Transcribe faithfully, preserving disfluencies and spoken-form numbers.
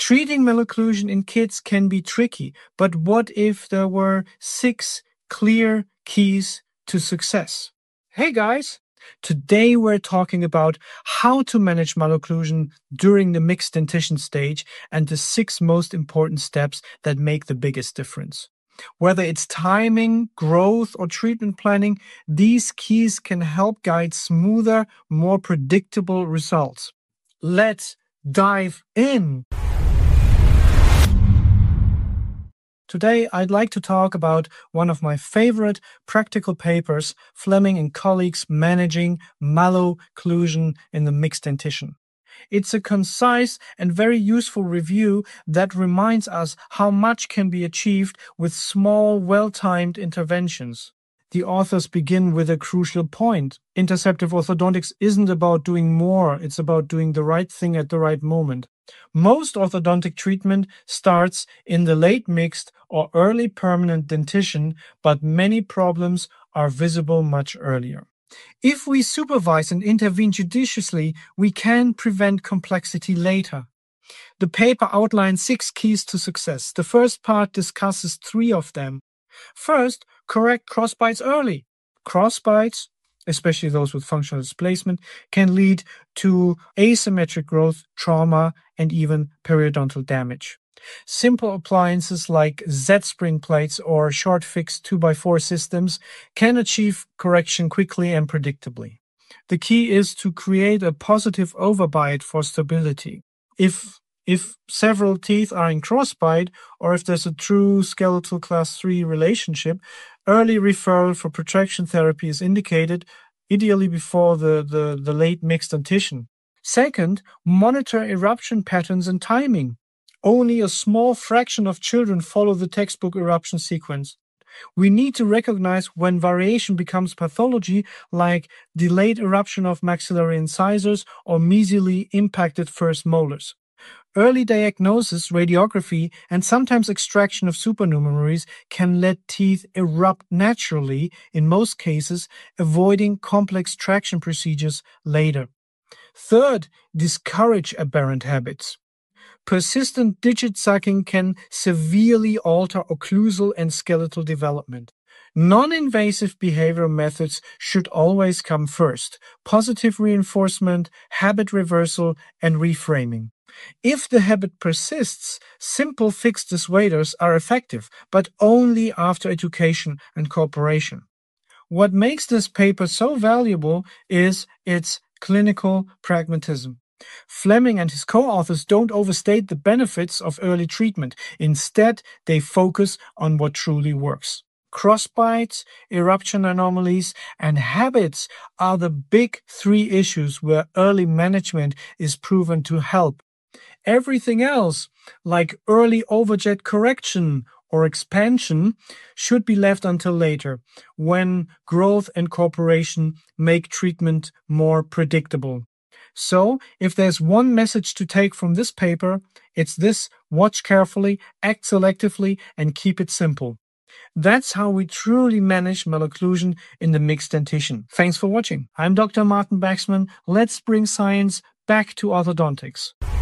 Treating malocclusion in kids can be tricky, but what if there were six clear keys to success? Hey guys! Today we're talking about how to manage malocclusion during the mixed dentition stage and the six most important steps that make the biggest difference. Whether it's timing, growth, or treatment planning, these keys can help guide smoother, more predictable results. Let's dive in! Today, I'd like to talk about one of my favorite practical papers, Fleming and colleagues managing malocclusion in the mixed dentition. It's a concise and very useful review that reminds us how much can be achieved with small, well-timed interventions. The authors begin with a crucial point. Interceptive orthodontics isn't about doing more, it's about doing the right thing at the right moment. Most orthodontic treatment starts in the late mixed or early permanent dentition, but many problems are visible much earlier. If we supervise and intervene judiciously, we can prevent complexity later. The paper outlines six keys to success. The first part discusses three of them. First, correct crossbites early. Crossbites, especially those with functional displacement, can lead to asymmetric growth, trauma, and even periodontal damage. Simple appliances like Z-spring plates or short-fix two by four systems can achieve correction quickly and predictably. The key is to create a positive overbite for stability. If If several teeth are in crossbite, or if there's a true skeletal class three relationship, early referral for protraction therapy is indicated, ideally before the, the, the late mixed dentition. Second, monitor eruption patterns and timing. Only a small fraction of children follow the textbook eruption sequence. We need to recognize when variation becomes pathology, like delayed eruption of maxillary incisors or mesially impacted first molars. Early diagnosis, radiography, and sometimes extraction of supernumeraries can let teeth erupt naturally, in most cases, avoiding complex traction procedures later. Third, discourage aberrant habits. Persistent digit sucking can severely alter occlusal and skeletal development. Non-invasive behavioral methods should always come first: positive reinforcement, habit reversal, and reframing. If the habit persists, simple fixed dissuaders are effective, but only after education and cooperation. What makes this paper so valuable is its clinical pragmatism. Fleming and his co-authors don't overstate the benefits of early treatment. Instead, they focus on what truly works. Crossbites, eruption anomalies, and habits are the big three issues where early management is proven to help. Everything else, like early overjet correction or expansion, should be left until later, when growth and cooperation make treatment more predictable. So, if there's one message to take from this paper, it's this: watch carefully, act selectively, and keep it simple. That's how we truly manage malocclusion in the mixed dentition. Thanks for watching. I'm Doctor Martin Baxman. Let's bring science back to orthodontics.